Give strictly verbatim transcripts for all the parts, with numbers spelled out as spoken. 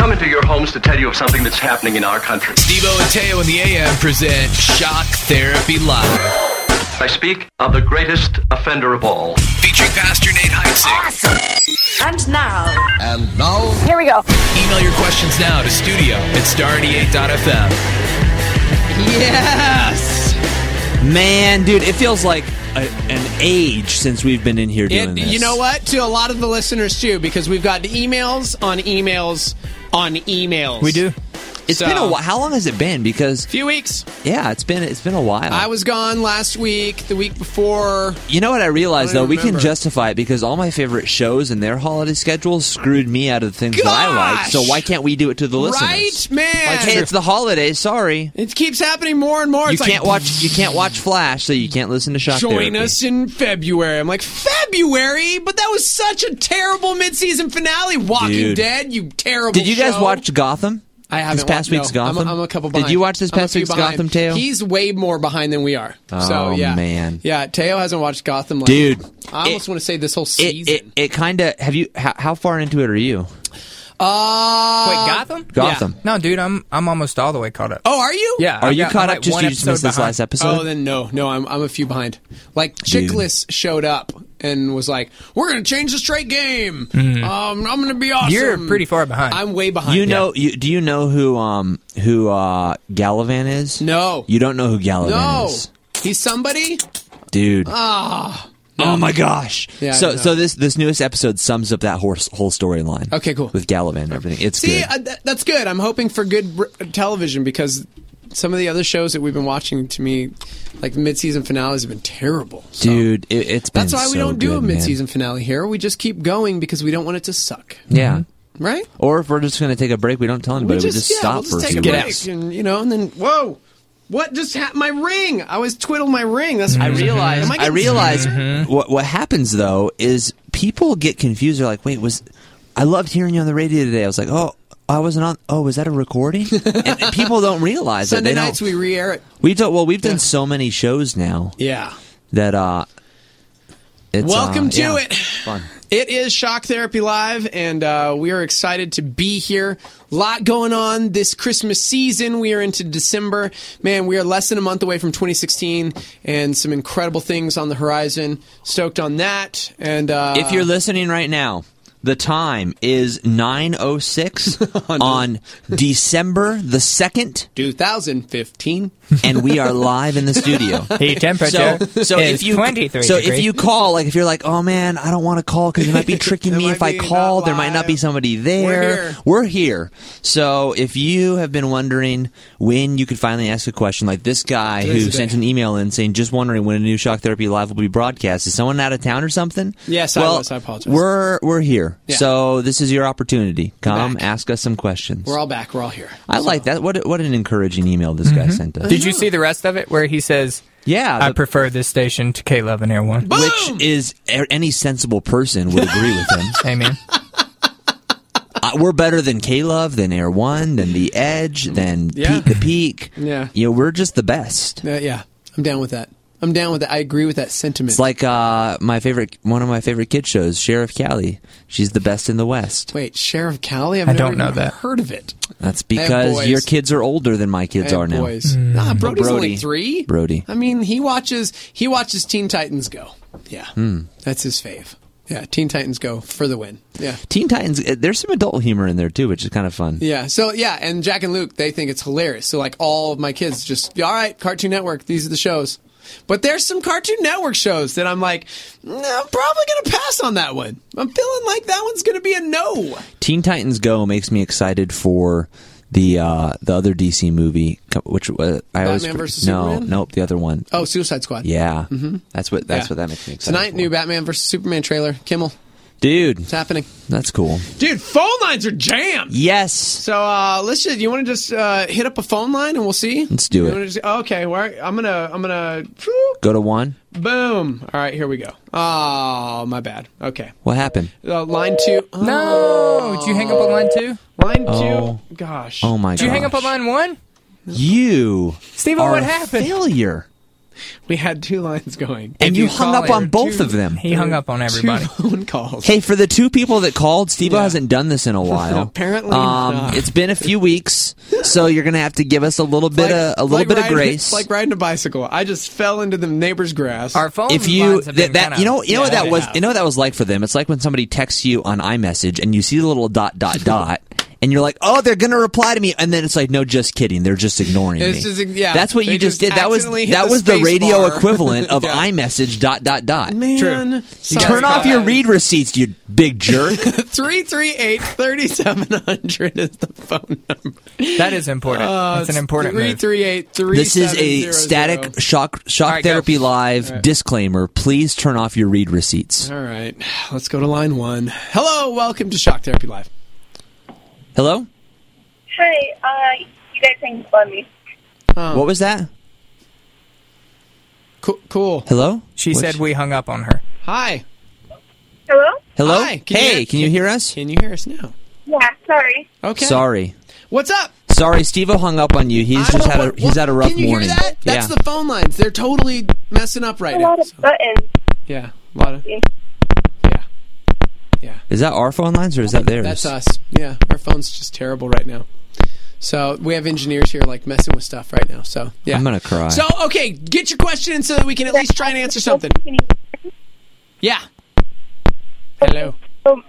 come into your homes to tell you of something that's happening in our country. Steve-O and Teo in the A M present Shock Therapy Live. I speak of the greatest offender of all. Featuring Pastor Nate Heitzig. Awesome. And now. And now. Here we go. Email your questions now to studio at star eighty-eight dot f m. Yes! Man, dude, it feels like a, an age since we've been in here doing it, this. You know what? To a lot of the listeners, too, because we've got emails on emails on emails. We do. It's so, been a while. How long has it been? Because a few weeks. Yeah, it's been it's been a while. I was gone last week, the week before. You know what I realized, I though? We remember. can justify it because all my favorite shows and their holiday schedules screwed me out of the things Gosh! that I like. So why can't we do it to the listeners? Right, man. Like, hey, it's the holidays. Sorry. It keeps happening more and more. You it's can't like, watch. You can't watch Flash, so you can't listen to Shock Join Therapy. us in February. I'm like, February? But that was such a terrible mid-season finale. Walking Dude. Dead, you terrible Did you guys show. watch Gotham? I haven't This past watched, week's no. Gotham? I'm a, I'm a couple behind. Did you watch this I'm a past few week's behind. Gotham, Teo? He's way more behind than we are. Oh, so, yeah. man. Yeah, Teo hasn't watched Gotham. Like, Dude. I almost it, want to say this whole It, season. it, it kind of... Have you... How, how far into it are you? Uh, Wait, Gotham? Gotham. Yeah. No, dude, I'm I'm almost all the way caught up. Oh, are you? Yeah. Are I've you got- caught I'm up? like Just one you just episode missed this behind. last episode? Oh, then no. No, I'm I'm a few behind. Like, Dude. Chickless showed up and was like, we're going to change the straight game. Um, I'm going to be awesome. You're pretty far behind. I'm way behind. You know? You, do you know who um who uh Galavan is? No. You don't know who Galavan No. is, He's somebody? dude. Ah. Oh my gosh! Yeah, I so know. so this this newest episode sums up that whole whole storyline. Okay, cool. With Galavan and everything, it's See, good. uh, th- that's good. I'm hoping for good br- television because some of the other shows that we've been watching, to me, like the mid-season finales, have been terrible. So Dude, it, it's been that's why we so don't do good, a man. mid-season finale here. We just keep going because we don't want it to suck. Yeah. Right? Or if we're just going to take a break, we don't tell anybody. We just, yeah, stop we'll just for a take few a break, weeks. and you know, and then whoa, what just happened? My ring. I always twiddle my ring. That's I realize. Am I I getting- realize what what happens though is people get confused. They're like, "Wait, was I loved hearing you on the radio today?" I was like, "Oh, I wasn't on. Oh, was that a recording?" and, and people don't realize that. Sunday They nights don't. we re-air it. We don't. Well, we've done Yeah. so many shows now Yeah. that uh, it's Welcome uh, to yeah, it. Fun. It is Shock Therapy Live, and uh, we are excited to be here. A lot going on this Christmas season. We are into December. Man, we are less than a month away from twenty sixteen, and some incredible things on the horizon. Stoked on that. And uh, If you're listening right now, the time is nine oh six on December the second, two thousand fifteen, and we are live in the studio. The temperature So, so is if you twenty-three so degrees. if you call, like if you're like, oh man, I don't want to call because it might be tricking It me might if I be call. not There might not be live. somebody there. We're here. We're here. So if you have been wondering when you could finally ask a question, like this guy Today's who the sent day. an email in saying, just wondering when a new Shock Therapy Live will be broadcast. Is someone out of town or something? Yes, I well, was. I apologize. We're we're here. Yeah. So this is your opportunity. Come back. ask us some questions. we're all back. We're all here. I like that. What what an encouraging email this guy sent us. Did you see the rest of it where he says, Yeah, I the- prefer this station to K Love and Air One? Boom! which is a- any sensible person would agree with him. Amen. Uh, we're better than K-Love, than Air One, than The Edge, than Yeah. Pete the Peak. Yeah. You know, we're just the best. Uh, yeah, I'm down with that. I'm down with that. I agree with that sentiment. It's like uh, my favorite, one of my favorite kid shows, Sheriff Callie. She's the best in the West. Wait, Sheriff Callie? I've I never don't know even that. heard of it. That's Hey, because boys. your kids are older than my kids Hey, are now. boys. Nah, Brody's Brody. only three. Brody. I mean, he watches he watches Teen Titans Go. Yeah, Hmm. that's his fave. Yeah, Teen Titans Go for the win. Yeah, Teen Titans, uh, there's some adult humor in there too, which is kind of fun. yeah. So yeah, and Jack and Luke, they think it's hilarious. So like all of my kids just, all right, Cartoon Network, these are the shows. But there's some Cartoon Network shows that I'm like, no, I'm probably going to pass on that one. I'm feeling like that one's going to be a no. Teen Titans Go makes me excited for the uh, the other D C movie, which uh, I always Batman versus no, Superman? nope, the other one. Oh, Suicide Squad. Yeah, mm-hmm. that's what that's Yeah. what that makes me excited. Tonight, for. new Batman versus Superman trailer. Kimmel, dude. it's happening. That's cool. Dude, phone lines are jammed. Yes. So uh, let's just. You want to just uh, hit up a phone line and we'll see. Let's do You it. wanna Just, okay, well, I'm gonna. I'm gonna. whew, Go to one. boom. All right, here we go. Oh, my bad. Okay. What happened? Uh, line two. Oh, No! Did you hang up on line two? Line Oh. two. Gosh. Oh my god. Did you hang up on line one? You Steve, are what a happened? failure. We had two lines going. And If you you hung call up it on both two- of them. He hung up on everybody. Two phone calls. Hey, for the two people that called, Steve-O Yeah. hasn't done this in a while. Apparently um, not. It's been a few weeks, so you're going to have to give us a little bit of a little like bit riding, of grace. It's like riding a bicycle. I just fell into the neighbor's grass. Our phone if you lines have that, been that kinda- you know you know what Yeah, that they was have. you know what that was like for them. It's like when somebody texts you on iMessage and you see the little dot dot dot. And you're like, oh, they're gonna reply to me, and then it's like, no, just kidding, they're just ignoring It's me. just- yeah, That's what they you just just did. That was accidentally hit that the was the space radio bar. equivalent of Yeah. iMessage dot dot dot. Man, True. sorry. Turn off your read receipts, you big jerk. three three eight, three seven zero zero is the phone number. That is important. That's an important three move. three eight, three This is seven a zero zero. static shock shock All right, go. therapy live disclaimer. Please turn off your read receipts. All right, let's go to line one. Hello, welcome to Shock Therapy Live. Hello? Hi, uh, you guys hang on me. What was that? Cool. cool. Hello? She What's- said we hung up on her. Hi. Hello? Hello? Hi, can you hey, hear- can you hear us? Can you hear us now? Yeah, sorry. Okay. Sorry. What's up? Sorry, Steve-O hung up on you. He's I just don't had know a what- he's had a rough Can you morning. hear that? That's yeah. the phone lines. They're totally messing up right A now. lot of So, buttons. yeah, a lot of yeah, yeah. Is that our phone lines or is that theirs? That's us. Yeah, our phone's just terrible right now. So we have engineers here like messing with stuff right now. So yeah, I'm gonna cry. So okay, get your question in so that we can at least try and answer something. Can you- Yeah. Hello. Um,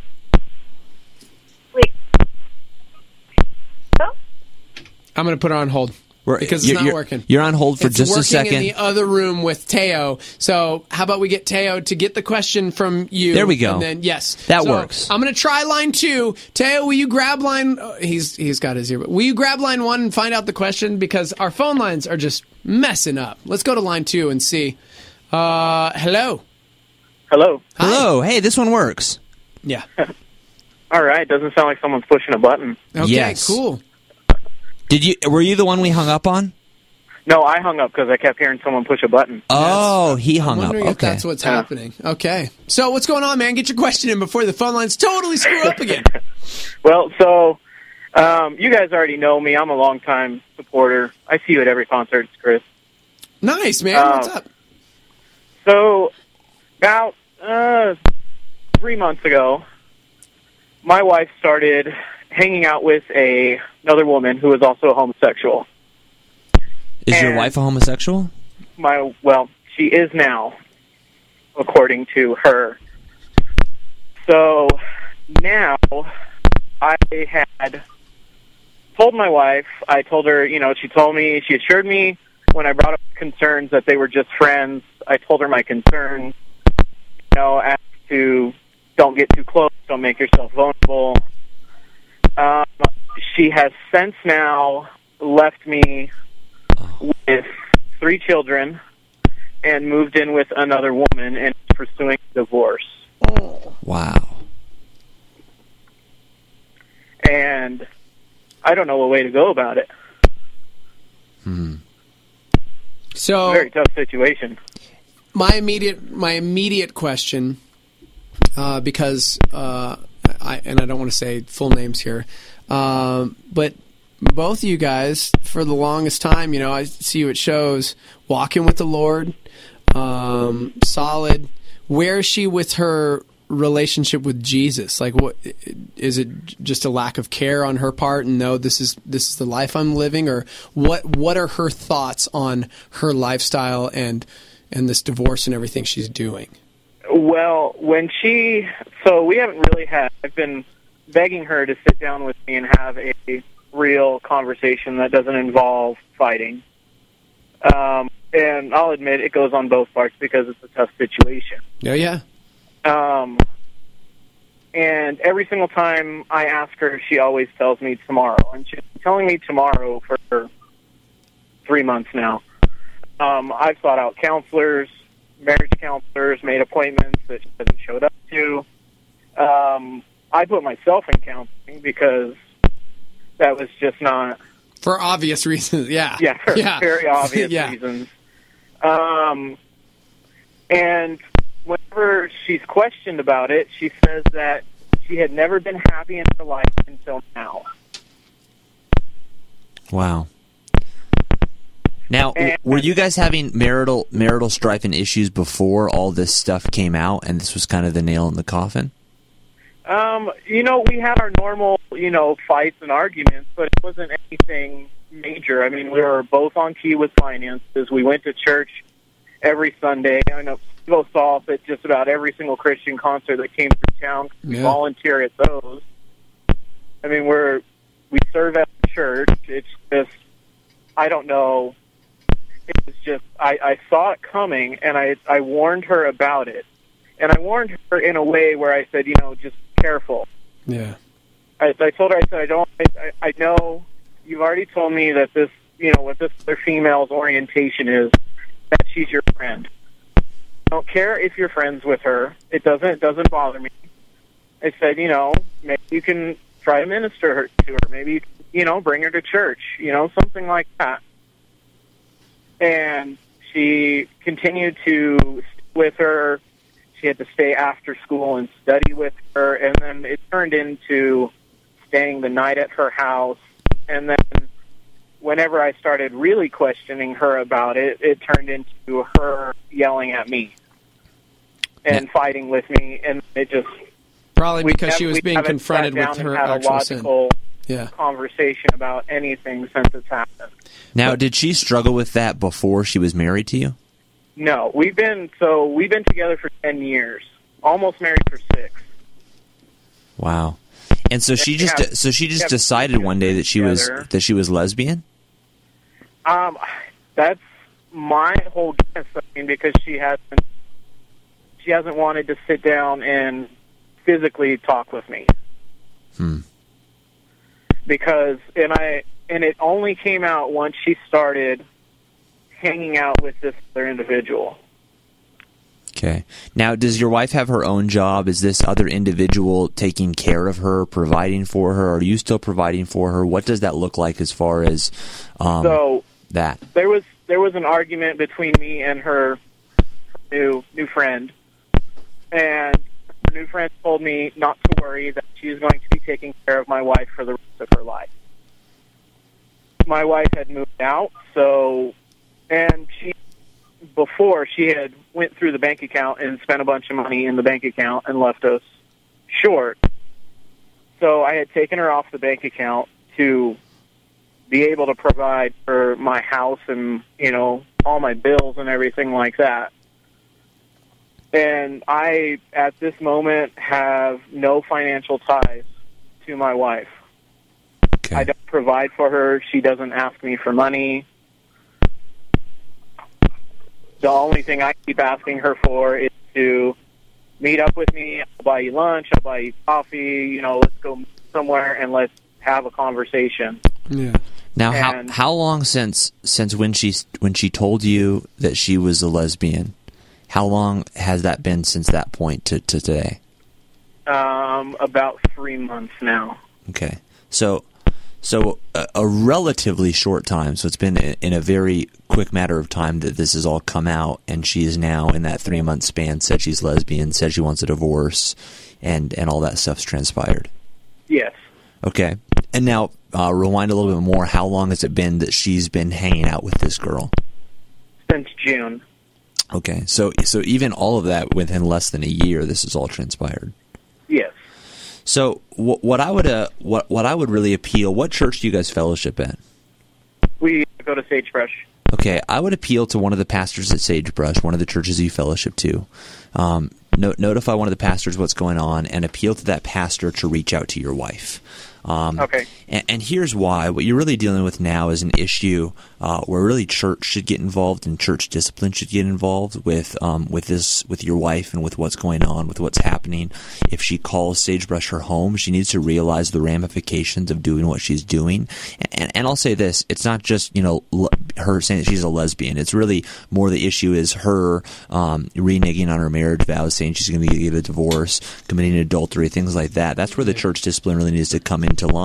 wait. Hello? I'm going to put her on hold. We're- because it's you're- not you're- working. You're on hold for It's just a working second. in the other room with Teo. So how about we get Teo to get the question from you? There we go. And then yes, That So, works. I'm going to try line two. Teo, will you grab line? Oh, he's he's got his ear. But will you grab line one and find out the question because our phone lines are just messing up. Let's go to line two and see. Uh, hello. Hello. Hi. Hello. Hey, this one works. Yeah. All right. Doesn't sound like someone's pushing a button. Okay. Yes. Cool. Did you? Were you the one we hung up on? No, I hung up because I kept hearing someone push a button. Oh, he hung I'm up. wondering if Okay. that's what's Yeah. happening. Okay. So what's going on, man? Get your question in before the phone lines totally screw up again. Well, so um, you guys already know me. I'm a longtime supporter. I see you at every concert, Chris. Nice, man. Uh, What's up? So about uh, three months ago, my wife started hanging out with a another woman who was also a homosexual. Is your and- wife a homosexual? My well, she is now, according to her. So now I had told my wife, I told her, you know, she told me, she assured me when I brought up concerns that they were just friends. I told her my concerns, you know, as to don't get too close, don't make yourself vulnerable. Um, she has since now left me with three children and moved in with another woman and is pursuing divorce. Wow. And I don't know a way to go about it. So Very tough situation. my immediate my immediate question, uh, because uh, I and I don't want to say full names here, um, but both of you guys for the longest time, you know, I see you at shows, walking with the Lord, um, solid. Where is she with her relationship with Jesus? Like, what is it? Just a lack of care on her part, and no, this is this is the life I'm living, or what? What are her thoughts on her lifestyle and and this divorce and everything she's doing? Well, when she... So we haven't really had... I've been begging her to sit down with me and have a real conversation that doesn't involve fighting. Um, and I'll admit it goes on both parts because it's a tough situation. Yeah, yeah. Um, and every single time I ask her, she always tells me tomorrow. And she's been telling me tomorrow for three months now. Um, I've sought out counselors, marriage counselors, made appointments that she hasn't showed up to. Um, I put myself in counseling because that was just not... For obvious reasons, yeah. Yeah, for yeah. very obvious yeah. reasons. Um, and whenever she's questioned about it, she says that she had never been happy in her life until now. Wow. Now, w- And- were you guys having marital marital strife and issues before all this stuff came out, and this was kind of the nail in the coffin? Um, you know, we had our normal, you know, fights and arguments, but it wasn't anything major. I mean, we were both on key with finances. We went to church every Sunday. I know Steve saw us at just about every single Christian concert that came through town. We Yeah. volunteer at those. I mean, we're we serve at the church. It's just, I don't know. It's just, I, I saw it coming, and I I warned her about it. And I warned her in a way where I said, you know, just careful. Yeah. I, I told her, I said, I don't, I, I know you've already told me that this, you know, what this other female's orientation is, that she's your friend. I don't care if you're friends with her. It doesn't, it doesn't bother me. I said, you know, maybe you can try to minister her to her. Maybe, you know, bring her to church, you know, something like that. And she continued to stay with her. She had to stay after school and study with her, and then it turned into staying the night at her house. And then whenever I started really questioning her about it, it turned into her yelling at me and fighting with me, and it just... Probably we because have- she was we being haven't confronted sat down with and her had a actual sin. logical Yeah. conversation about anything since it's happened. Now, did she struggle with that before she was married to you? No, we've been so we've been together for ten years, almost married for six. Wow. And so she we just have- so she we just have decided one day that she was together. that she was lesbian? Um, that's my whole guess. I mean, because she hasn't she hasn't wanted to sit down and physically talk with me. Hmm. Because and I and it only came out once she started hanging out with this other individual. Okay. Now, does your wife have her own job? Is this other individual taking care of her, providing for her? Are you still providing for her? What does that look like as far as um, So that? there was there was an argument between me and her new new friend, and her new friend told me not to worry, that she's going to be taking care of my wife for the rest of her life. My wife had moved out, so and she before she had went through the bank account and spent a bunch of money in the bank account and left us short. So I had taken her off the bank account to be able to provide for my house and, you know, all my bills and everything like that. And I, at this moment, have no financial ties to my wife. Okay. I don't provide for her. She doesn't ask me for money. The only thing I keep asking her for is to meet up with me. I'll buy you lunch. I'll buy you coffee. You know, let's go somewhere and let's have a conversation. Yeah. Now, how And- how long since since when she when she told you that she was a lesbian? How long has that been since that point to, to today? Um, about three months now. Okay, so so a, a relatively short time. So it's been in, in a very quick matter of time that this has all come out, and she is now in that three month span said she's lesbian, said she wants a divorce, and and all that stuff's transpired. Yes. Okay, and now uh, rewind a little bit more. How long has it been that she's been hanging out with this girl? Since June. Okay, so so even all of that within less than a year, this has all transpired. Yes. So what, what I would uh, what what I would really appeal. What church do you guys fellowship at? We go to Sagebrush. Okay, I would appeal to one of the pastors at Sagebrush, one of the churches you fellowship to. Um, no, notify one of the pastors what's going on, and appeal to that pastor to reach out to your wife. Um, Okay. And, and here's why. What you're really dealing with now is an issue uh, where really church should get involved and church discipline should get involved with um, with this with your wife and with what's going on, with what's happening. If she calls Sagebrush her home, she needs to realize the ramifications of doing what she's doing. And, and, and I'll say this: it's not just you know le- her saying that she's a lesbian. It's really more the issue is her um, reneging on her marriage vows, saying she's going to get a divorce, committing adultery, things like that. That's where the church discipline really needs to come into line and say,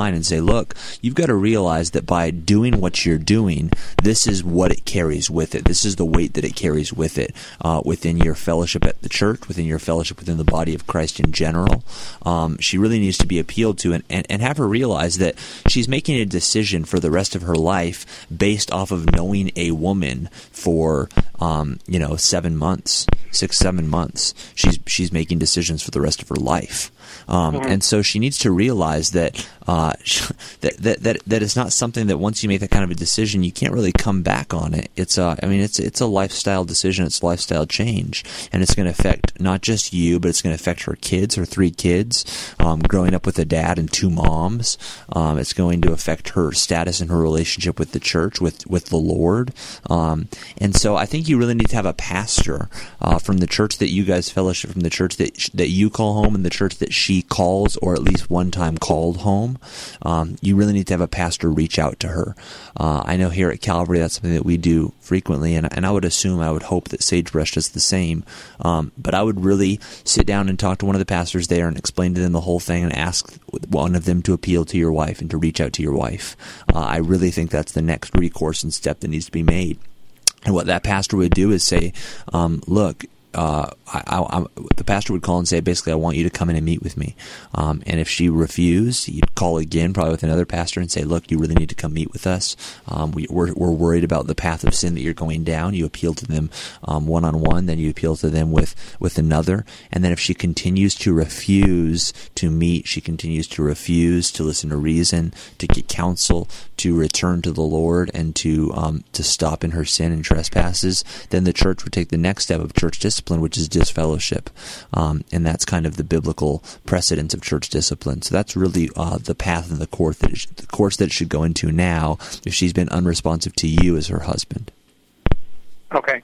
look, you've got to realize that by doing what you're doing, this is what it carries with it. This is the weight that it carries with it uh, within your fellowship at the church, within your fellowship within the body of Christ in general. Um, she really needs to be appealed to, and, and, and have her realize that she's making a decision for the rest of her life based off of knowing a woman for um, you know seven months, six, seven months. She's she's making decisions for the rest of her life. Um, mm-hmm. And so she needs to realize that, uh, that that that that it's not something that once you make that kind of a decision, you can't really come back on it. It's a, I mean, it's it's a lifestyle decision. It's a lifestyle change, and it's going to affect not just you, but it's going to affect her kids, her three kids, um, growing up with a dad and two moms. Um, it's going to affect her status in her relationship with the church, with with the Lord. Um, and so I think you really need to have a pastor uh, from the church that you guys fellowship, from the church that that you call home, and the church that she calls, or at least one time called home. Um, you really need to have a pastor reach out to her. Uh, I know here at Calvary that's something that we do frequently, and, and I would assume, I would hope that Sagebrush does the same. Um, but I would really sit down and talk to one of the pastors there and explain to them the whole thing and ask one of them to appeal to your wife and to reach out to your wife. Uh, I really think that's the next recourse and step that needs to be made. And what that pastor would do is say, um, look, Uh, I, I, I, the pastor would call and say, basically, I want you to come in and meet with me. Um, and if she refused, you'd call again, probably with another pastor, and say, look, you really need to come meet with us. Um, we, we're, we're worried about the path of sin that you're going down. You appeal to them um, one-on-one, then you appeal to them with, with another. And then if she continues to refuse to meet, she continues to refuse to listen to reason, to get counsel, to return to the Lord, and to um, to stop in her sin and trespasses, then the church would take the next step of church discipline, which is disfellowship. Um, and that's kind of the biblical precedence of church discipline. So that's really uh, the path and the course that it should, the course that it should go into now if she's been unresponsive to you as her husband. Okay.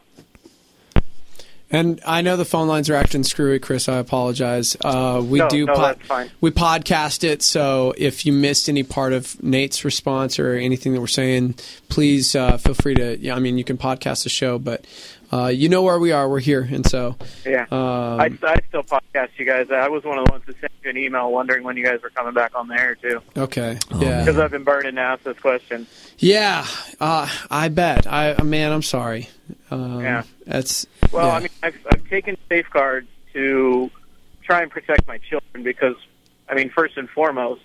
And I know the phone lines are acting screwy, Chris. I apologize. Uh, we no, do no, po- that's fine. We podcast it, so if you missed any part of Nate's response or anything that we're saying, please uh, feel free to. Yeah, I mean, you can podcast the show, but uh, you know where we are. We're here, and so yeah. Um, I, I still podcast you guys. I was one of the ones that sent you an email wondering when you guys were coming back on the air too. Okay. Oh, yeah. Because I've been burning to ask this question. Yeah. Uh, I bet. I man, I'm sorry. Um, yeah. That's well. yeah. I mean, I've, I've taken safeguards to try and protect my children because, I mean, first and foremost,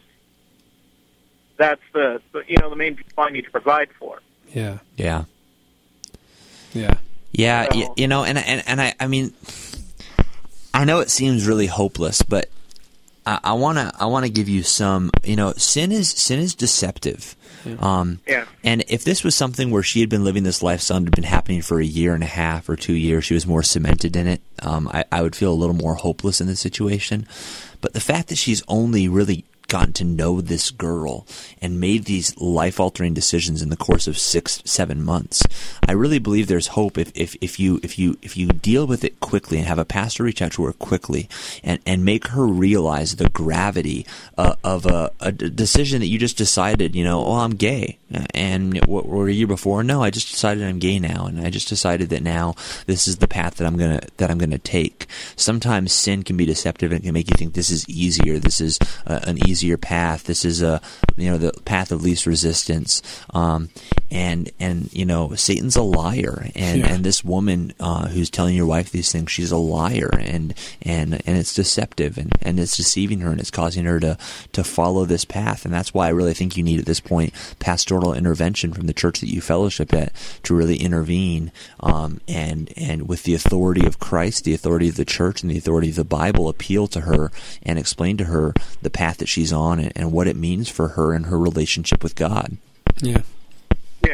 that's the you know the main people I need to provide for. Yeah. Yeah. Yeah. Yeah, So- you, you know, and and and I, I mean, I know it seems really hopeless, but I, I wanna I wanna give you some. You know, sin is sin is deceptive. Yeah. Um, Yeah. And if this was something where she had been living this lifestyle and had been happening for a year and a half or two years, she was more cemented in it. Um, I, I would feel a little more hopeless in this situation. But the fact that she's only really gotten to know this girl and made these life-altering decisions in the course of six, seven months, I really believe there's hope if, if, if you if you if you deal with it quickly and have a pastor reach out to her quickly and, and make her realize the gravity uh, of a, a decision that you just decided, you know, oh, I'm gay. And what were you before? No, I just decided I'm gay now, and I just decided that now this is the path that I'm gonna that I'm gonna take. Sometimes sin can be deceptive and can make you think this is easier. This is uh, an easier path. This is a you know the path of least resistance. Um, and and you know Satan's a liar, and, Yeah. and this woman uh, who's telling your wife these things, she's a liar, and and and it's deceptive, and, and it's deceiving her, and it's causing her to to follow this path. And that's why I really think you need at this point pastoral intervention from the church that you fellowship at to really intervene, um, and and with the authority of Christ, the authority of the church, and the authority of the Bible, appeal to her and explain to her the path that she's on and, and what it means for her and her relationship with God. Yeah. Yeah.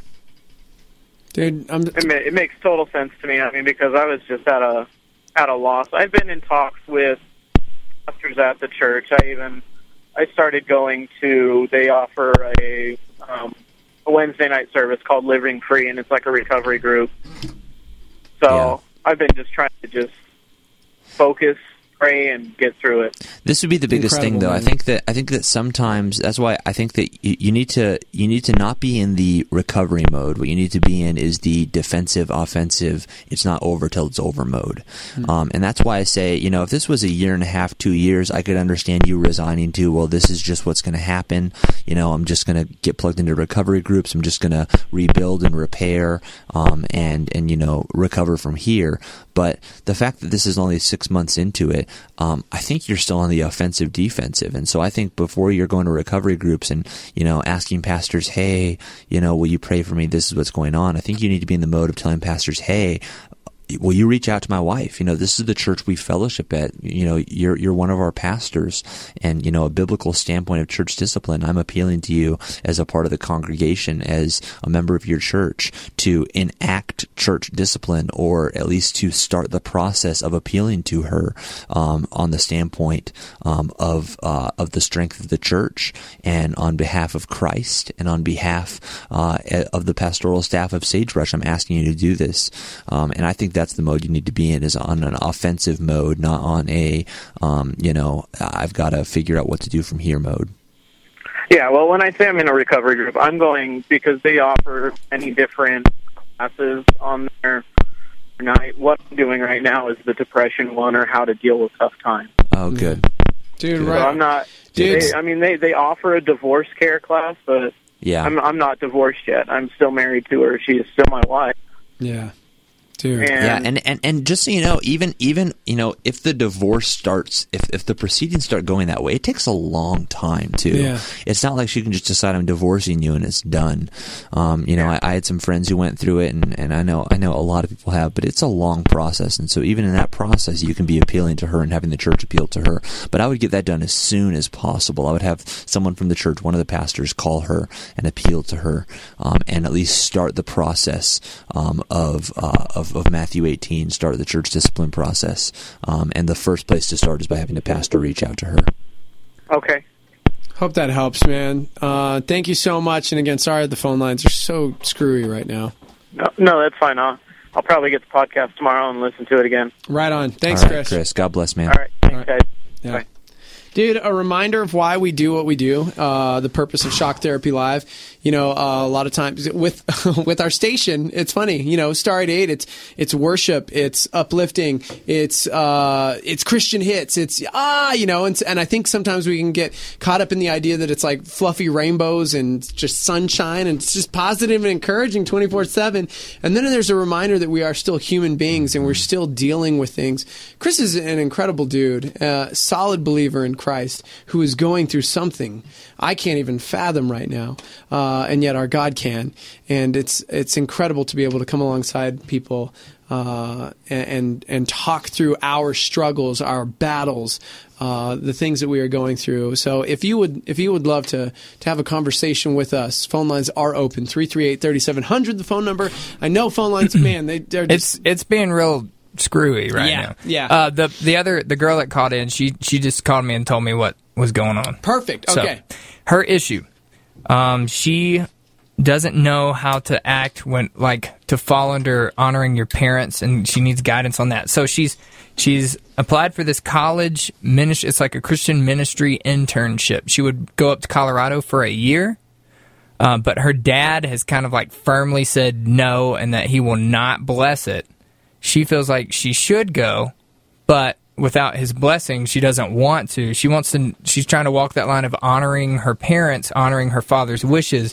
Dude, I'm. It, ma- it makes total sense to me. I mean, because I was just at a at a loss. I've been in talks with pastors at the church. I even I started going to. They offer a um, a Wednesday night service called Living Free, and it's like a recovery group. So Yeah. I've been just trying to just focus pray and get through it. This would be the biggest Incredible, thing, though. man. I think that I think that sometimes that's why I think that you, you need to you need to not be in the recovery mode. What you need to be in is the defensive, offensive. It's not over till it's over mode, mm-hmm. um, and that's why I say, you know, if this was a year and a half, two years, I could understand you resigning to, well, this is just what's going to happen. You know, I'm just going to get plugged into recovery groups. I'm just going to rebuild and repair, um, and and you know, recover from here. But the fact that this is only six months into it, um, I think you're still on the offensive defensive. And so I think before you're going to recovery groups and, you know, asking pastors, hey, you know, will you pray for me? This is what's going on. I think you need to be in the mode of telling pastors, hey, will you reach out to my wife? You know, this is the church we fellowship at. You know, you're you're one of our pastors, and you know, a biblical standpoint of church discipline, I'm appealing to you as a part of the congregation, as a member of your church, to enact church discipline, or at least to start the process of appealing to her um, on the standpoint um, of uh, of the strength of the church, and on behalf of Christ, and on behalf uh, of the pastoral staff of Sagebrush. I'm asking you to do this, um, and I think that's the mode you need to be in, is on an offensive mode, not on a, um, you know, I've got to figure out what to do from here mode. Yeah, well, when I say I'm in a recovery group, I'm going because they offer many different classes on there. Night. What I'm doing right now is the depression one, or how to deal with tough times. Oh, good. Dude, Good. right. So I'm not, Dude. they, I mean, they, they offer a divorce care class, but Yeah. I'm, I'm not divorced yet. I'm still married to her. She is still my wife. Yeah. Dude. And Yeah, and, and, and just so you know, even even you know, if the divorce starts, if if the proceedings start going that way, it takes a long time too. Yeah. It's not like she can just decide I'm divorcing you and it's done. Um, you know, I, I had some friends who went through it, and, and I know I know a lot of people have, but it's a long process, and so even in that process, you can be appealing to her and having the church appeal to her. But I would get that done as soon as possible. I would have someone from the church, one of the pastors, call her and appeal to her, um, and at least start the process um, of uh, of of Matthew eighteen, start the church discipline process. Um, and the first place to start is by having a pastor reach out to her. Okay. Hope that helps, man. Uh, thank you so much. And again, sorry the phone lines are so screwy right now. No, no that's fine. I'll, I'll probably get the podcast tomorrow and listen to it again. Right on. Thanks, All right, Chris. Chris. God bless, man. All right. Thanks, All right. guys. Yeah. Bye. Dude, a reminder of why we do what we do, uh, the purpose of Shock Therapy Live. You know, uh, a lot of times with with our station, it's funny. You know, Star eight eight, it's it's worship, it's uplifting, it's uh, it's Christian hits, it's ah, you know, and and I think sometimes we can get caught up in the idea that it's like fluffy rainbows and just sunshine and it's just positive and encouraging twenty-four seven. And then there's a reminder that we are still human beings and we're still dealing with things. Chris is an incredible dude, uh, solid believer in Christ, who is going through something I can't even fathom right now, uh, and yet our God can. And it's it's incredible to be able to come alongside people uh, and, and and talk through our struggles, our battles, uh, the things that we are going through. So if you would if you would love to to have a conversation with us, phone lines are open. three three eight, three seven zero zero, the phone number. I know phone lines, man, they, they're just... It's it's being real screwy right Yeah, now. yeah. Uh, the the other the girl that called in, she she just called me and told me what was going on. Perfect. So, Okay. her issue, um, she doesn't know how to act when, like, to fall under honoring your parents, and she needs guidance on that. So she's she's applied for this college ministry. It's like a Christian ministry internship. She would go up to Colorado for a year. Uh, but her dad has kind of like firmly said no, and that he will not bless it. She feels like she should go, but without his blessing, she doesn't want to. She wants to. She's trying to walk that line of honoring her parents, honoring her father's wishes,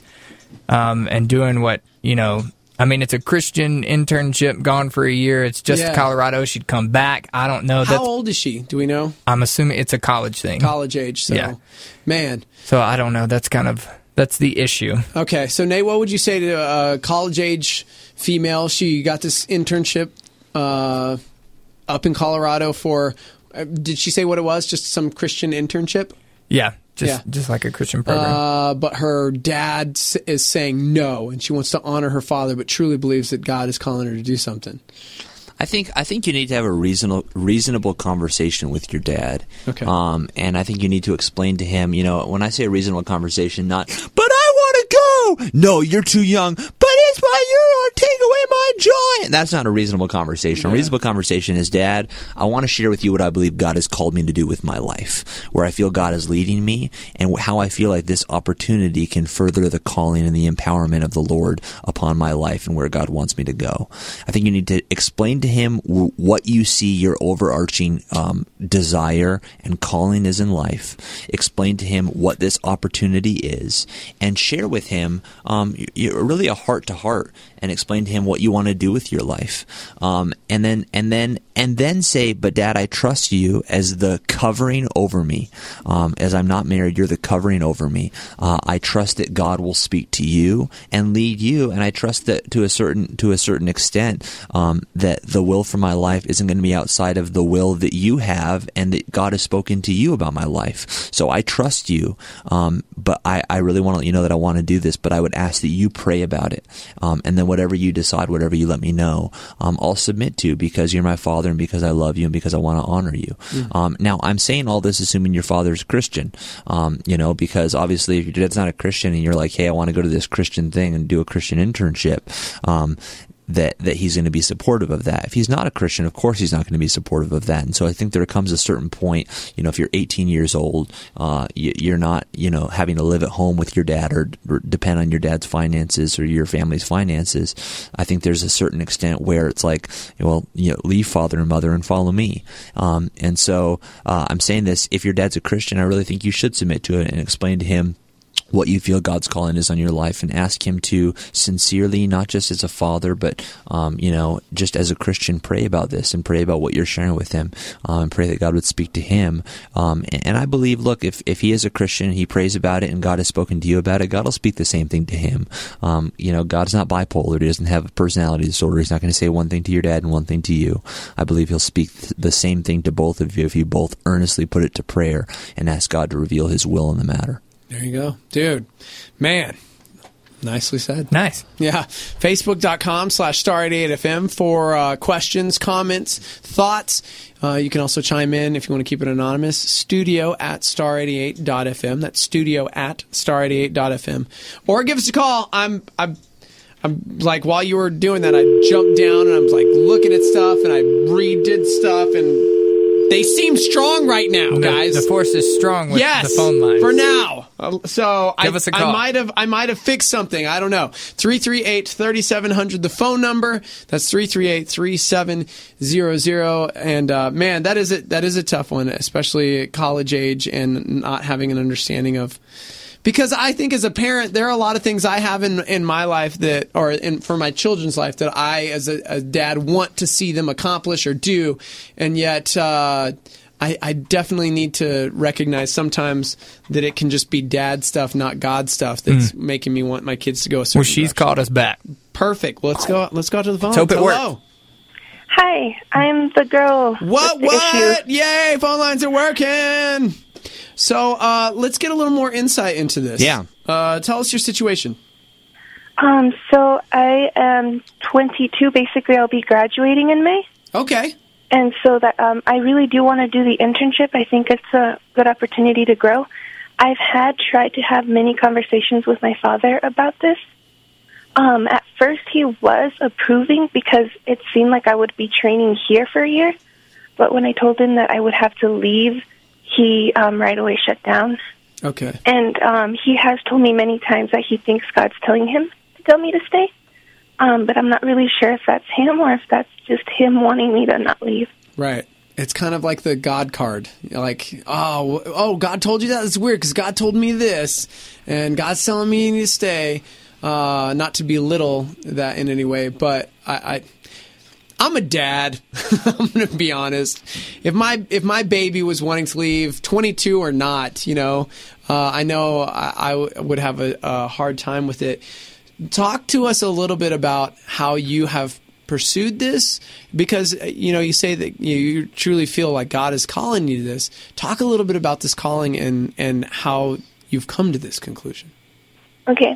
um, and doing what, you know. I mean, it's a Christian internship, gone for a year. It's just Yeah. Colorado. She'd come back. I don't know. How That's, old is she? Do we know? I'm assuming it's a college thing. College age. So, Yeah. man. So I don't know. That's kind of that's the issue. Okay, so Nate, what would you say to a college age female? She got this internship uh, up in Colorado for. Uh, did she say what it was? Just some Christian internship? Yeah, just Yeah. just like a Christian program. Uh, but her dad s- is saying no, and she wants to honor her father, but truly believes that God is calling her to do something. I think I think you need to have a reasonable reasonable conversation with your dad. Okay. Um, and I think you need to explain to him, you know, when I say a reasonable conversation, not, but I want to go. No, you're too young. But it's why you're Lord, take away my joy. That's not a reasonable conversation. A reasonable conversation is, Dad, I want to share with you what I believe God has called me to do with my life, where I feel God is leading me, and how I feel like this opportunity can further the calling and the empowerment of the Lord upon my life and where God wants me to go. I think you need to explain to him w- what you see your overarching um, desire and calling is in life. Explain to him what this opportunity is, and share with him um, you're really a heart to heart, and explain to him what you want to do with your life. Um, and then, and then, and then say, but Dad, I trust you as the covering over me. Um, as I'm not married, you're the covering over me. Uh, I trust that God will speak to you and lead you. And I trust that to a certain, to a certain extent, um, that the will for my life isn't going to be outside of the will that you have, and that God has spoken to you about my life. So I trust you. Um, but I, I really want to let you know that I want to do this, but I would ask that you pray about it. Um, and then whatever you decide, whatever you let me know, um, I'll submit to, because you're my father and because I love you and because I want to honor you. Mm. Um, now, I'm saying all this assuming your father's a Christian, um, you know, because obviously if your dad's not a Christian and you're like, hey, I want to go to this Christian thing and do a Christian internship, um, that that he's going to be supportive of that. If he's not a Christian, of course he's not going to be supportive of that. And so I think there comes a certain point, you know, if you're eighteen years old, uh, you, you're not, you know, having to live at home with your dad or, or depend on your dad's finances or your family's finances. I think there's a certain extent where it's like, well, you know, leave father and mother and follow me. Um, and so uh, I'm saying this, if your dad's a Christian, I really think you should submit to it and explain to him what you feel God's calling is on your life, and ask him to sincerely, not just as a father, but, um, you know, just as a Christian, pray about this and pray about what you're sharing with him, um, and pray that God would speak to him. Um, and, and I believe, look, if, if he is a Christian, he prays about it and God has spoken to you about it, God will speak the same thing to him. Um, you know, God's not bipolar. He doesn't have a personality disorder. He's not going to say one thing to your dad and one thing to you. I believe he'll speak the same thing to both of you if you both earnestly put it to prayer and ask God to reveal his will in the matter. There you go. Dude, man, nicely said. Nice. Yeah. Facebook.com slash Star eighty-eight FM for uh, questions, comments, thoughts. Uh, you can also chime in if you want to keep it anonymous. Studio at star eighty-eight dot f m. That's studio at star eighty-eight dot f m. Or give us a call. I'm... I'm I'm like, while you were doing that, I jumped down and I was like looking at stuff and I redid stuff, and they seem strong right now, guys. The, the force is strong with yes, the phone line. For now. Uh, so Give I, us a call. I might have I might have fixed something. I don't know. three three eight, three seven zero zero, the phone number. That's three three eight, three seven zero zero. And uh, man, that is a, that is a tough one, especially at college age and not having an understanding of. Because I think as a parent, there are a lot of things I have in in my life that, or in, for my children's life, that I, as a, a dad, want to see them accomplish or do, and yet uh, I, I definitely need to recognize sometimes that it can just be dad stuff, not God stuff, that's mm. making me want my kids to go a certain Well, she's direction. called us back. Perfect. Well, let's go. Let's go to the phone. Let's hope it Hello. works. Hi, I'm the girl. What? with the What? issue. Yay! Phone lines are working. So uh, let's get a little more insight into this. Yeah. Uh, tell us your situation. Um, so I am twenty-two. Basically, I'll be graduating in May. Okay. And so that um, I really do want to do the internship. I think it's a good opportunity to grow. I've had tried to have many conversations with my father about this. Um, at first, he was approving because it seemed like I would be training here for a year. But when I told him that I would have to leave, he um, right away shut down. Okay. And um, he has told me many times that he thinks God's telling him to tell me to stay. Um, but I'm not really sure if that's him or if that's just him wanting me to not leave. Right. It's kind of like the God card. Like, oh, oh, God told you that? It's weird because God told me this, and God's telling me you need to stay. Uh, not to belittle that in any way, but I... I I'm a dad. I'm going to be honest. If my if my baby was wanting to leave, twenty-two or not, you know, uh, I know I, I w- would have a, a hard time with it. Talk to us a little bit about how you have pursued this, because you know you say that you, you truly feel like God is calling you to this. Talk a little bit about this calling and and how you've come to this conclusion. Okay.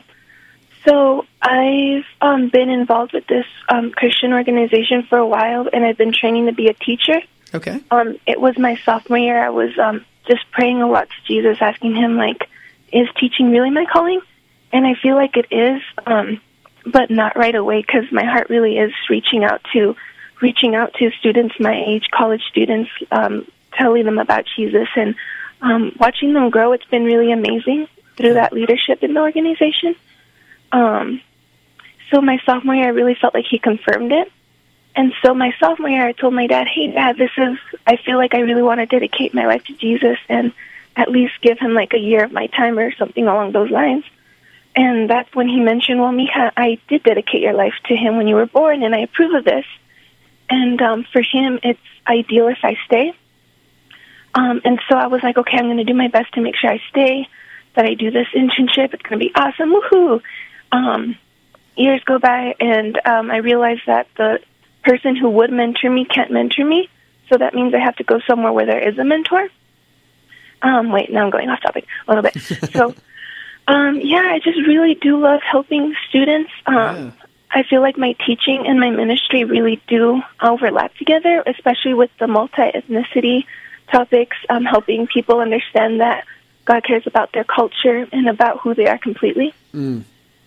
So I've um, been involved with this um, Christian organization for a while, and I've been training to be a teacher. Okay. Um, it was my sophomore year. I was um, just praying a lot to Jesus, asking him, like, is teaching really my calling? And I feel like it is. Um, but not right away, because my heart really is reaching out to reaching out to students my age, college students, um, telling them about Jesus, and um, watching them grow. It's been really amazing through that leadership in the organization. Um, so my sophomore year, I really felt like he confirmed it. And so my sophomore year, I told my dad, hey, Dad, this is, I feel like I really want to dedicate my life to Jesus and at least give him like a year of my time or something along those lines. And that's when he mentioned, well, Mija, I did dedicate your life to him when you were born, and I approve of this. And um, for him, it's ideal if I stay. Um, and so I was like, okay, I'm going to do my best to make sure I stay, that I do this internship. It's going to be awesome. Woohoo! Um, years go by, and um, I realized that the person who would mentor me can't mentor me, so that means I have to go somewhere where there is a mentor. Um, wait, now I'm going off topic a little bit. So, um, yeah, I just really do love helping students. Um, yeah. I feel like my teaching and my ministry really do overlap together, especially with the multi-ethnicity topics, um, helping people understand that God cares about their culture and about who they are completely. Mm.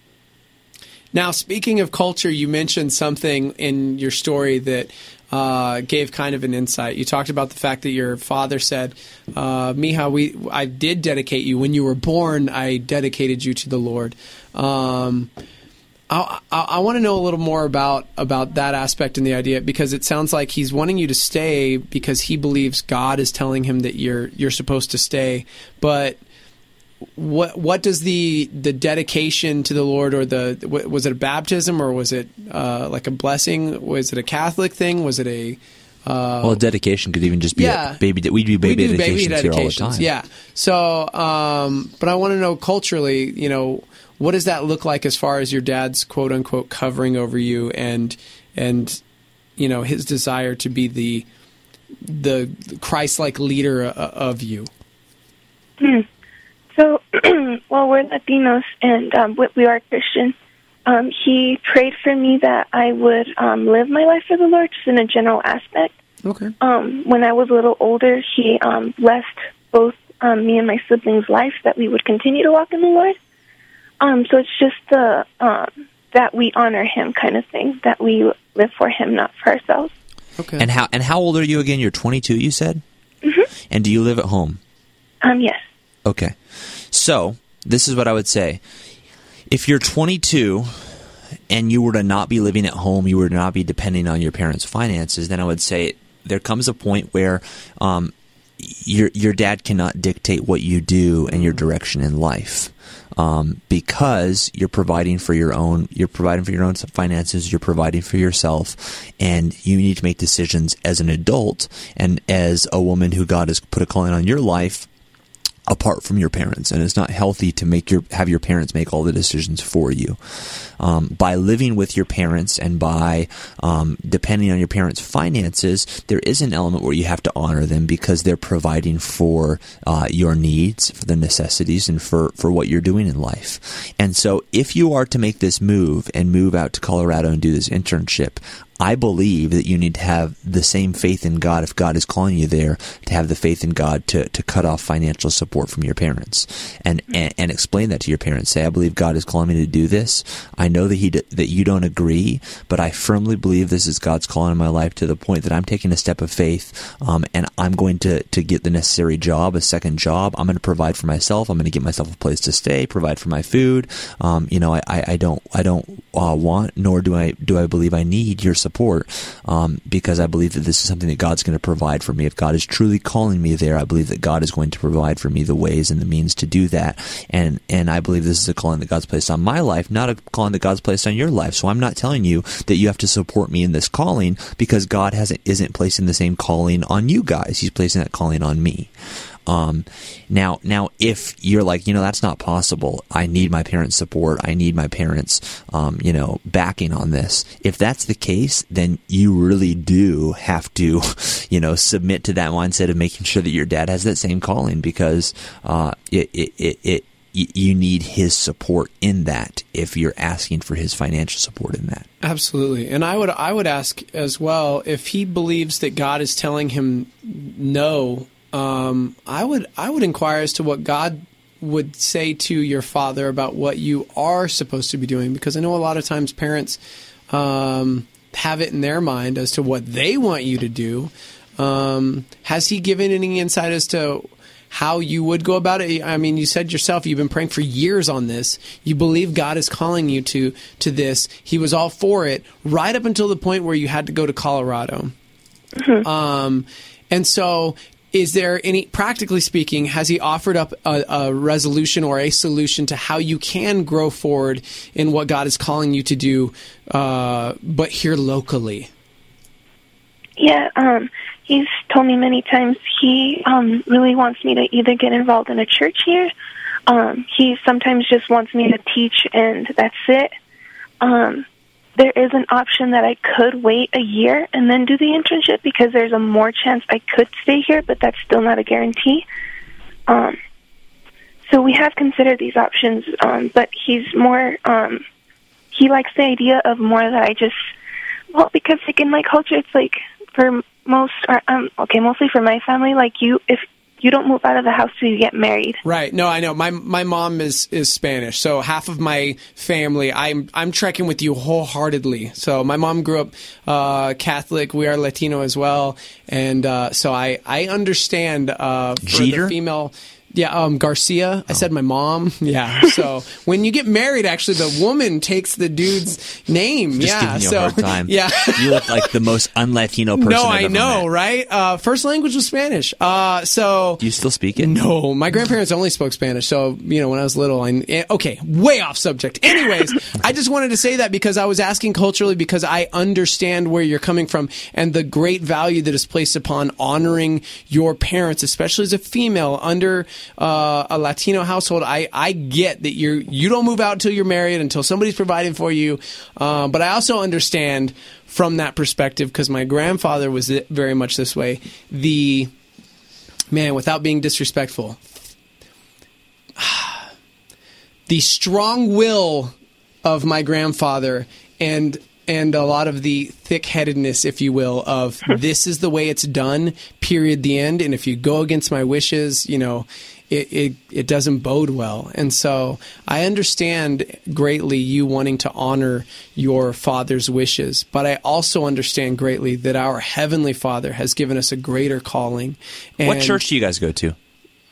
Now, speaking of culture, you mentioned something in your story that uh, gave kind of an insight. You talked about the fact that your father said, uh, Mija, we, I did dedicate you. When you were born, I dedicated you to the Lord. Um, I, I, I want to know a little more about, about that aspect and the idea, because it sounds like he's wanting you to stay because he believes God is telling him that you're you're supposed to stay. But what what does the the dedication to the Lord, or the was it a baptism, or was it uh, like a blessing? Was it a Catholic thing? Was it a uh, well, dedication could even just be yeah. a baby. We do baby, we do baby dedications, dedications here all the time. Yeah. So, um, but I want to know culturally, you know, what does that look like as far as your dad's quote unquote covering over you, and and you know his desire to be the the Christ-like leader of you? Hmm. So, well, we're Latinos, and um, we are Christian. Um, he prayed for me that I would um, live my life for the Lord, just in a general aspect. Okay. Um, when I was a little older, he um, blessed both um, me and my siblings' life, that we would continue to walk in the Lord. Um, so it's just the um, that we honor him kind of thing, that we live for him, not for ourselves. Okay. And how and how old are you again? You're twenty-two, you said? Mm-hmm. And do you live at home? Um, yes. Okay. So, this is what I would say. If you're twenty-two and you were to not be living at home, you were to not be depending on your parents' finances, then I would say there comes a point where um, your your dad cannot dictate what you do and your direction in life. Um, because you're providing for your own, you're providing for your own finances, you're providing for yourself, and you need to make decisions as an adult and as a woman who God has put a calling on your life apart from your parents. And it's not healthy to make your have your parents make all the decisions for you. Um, by living with your parents and by um, depending on your parents' finances, there is an element where you have to honor them because they're providing for uh, your needs, for the necessities, and for, for what you're doing in life. And so if you are to make this move and move out to Colorado and do this internship, I believe that you need to have the same faith in God, if God is calling you there, to have the faith in God to, to cut off financial support from your parents and, and, and explain that to your parents. Say, I believe God is calling me to do this. I know that he that you don't agree, but I firmly believe this is God's calling in my life, to the point that I'm taking a step of faith, um, and I'm going to, to get the necessary job, a second job. I'm going to provide for myself. I'm going to get myself a place to stay, provide for my food. Um, you know, I, I, I don't I don't uh, want, nor do I do I believe I need your support. Support, um, because I believe that this is something that God's going to provide for me. If God is truly calling me there, I believe that God is going to provide for me the ways and the means to do that. And and I believe this is a calling that God's placed on my life, not a calling that God's placed on your life. So I'm not telling you that you have to support me in this calling, because God hasn't isn't placing the same calling on you guys. He's placing that calling on me. Um, now, now, if you're like, you know, that's not possible, I need my parents' support, I need my parents, um, you know, backing on this. If that's the case, then you really do have to, you know, submit to that mindset of making sure that your dad has that same calling, because, uh, it, it, it, it you need his support in that if you're asking for his financial support in that. Absolutely. And I would, I would ask as well, if he believes that God is telling him no, Um, I would I would inquire as to what God would say to your father about what you are supposed to be doing? Because I know a lot of times parents um, have it in their mind as to what they want you to do. Um, has he given any insight as to how you would go about it? I mean, you said yourself you've been praying for years on this. You believe God is calling you to to this. He was all for it right up until the point where you had to go to Colorado. Mm-hmm. Um, and so is there any, practically speaking, has he offered up a, a resolution or a solution to how you can grow forward in what God is calling you to do, uh, but here locally? Yeah, um, he's told me many times he um, really wants me to either get involved in a church here. Um, he sometimes just wants me to teach, and that's it. Um, there is an option that I could wait a year and then do the internship because there's a more chance I could stay here, but that's still not a guarantee. Um, so we have considered these options, um, but he's more, um, he likes the idea of more that I just, well, because like in my culture, it's like, for most, or, um, okay, mostly for my family, like you, if you don't move out of the house till you get married. Right. No, I know. My my mom is, is Spanish, so half of my family, I'm I'm trekking with you wholeheartedly. So my mom grew up uh, Catholic. We are Latino as well, and uh, so I I understand uh, for Jeter? the female. Yeah, um, Garcia. I said my mom. Yeah. So when you get married, actually, the woman takes the dude's name. Just yeah. giving you so a hard time. Yeah. You look like the most un-Latino person No, I've I ever know, met. right? Uh, first language was Spanish. Uh, so Do you still speak it? no, my grandparents only spoke Spanish. So you know, when I was little, I okay, way off subject. Anyways, I just wanted to say that because I was asking culturally because I understand where you're coming from and the great value that is placed upon honoring your parents, especially as a female under uh, a Latino household. I, I get that you're you don't move out until you're married, until somebody's providing for you. Uh, but I also understand from that perspective because my grandfather was very much this way. The man, without being disrespectful, the strong will of my grandfather and and a lot of the thick-headedness, if you will, of this is the way it's done, period, the end. And if you go against my wishes, you know, it, it, it doesn't bode well. And so I understand greatly you wanting to honor your father's wishes, but I also understand greatly that our Heavenly Father has given us a greater calling. And What church do you guys go to?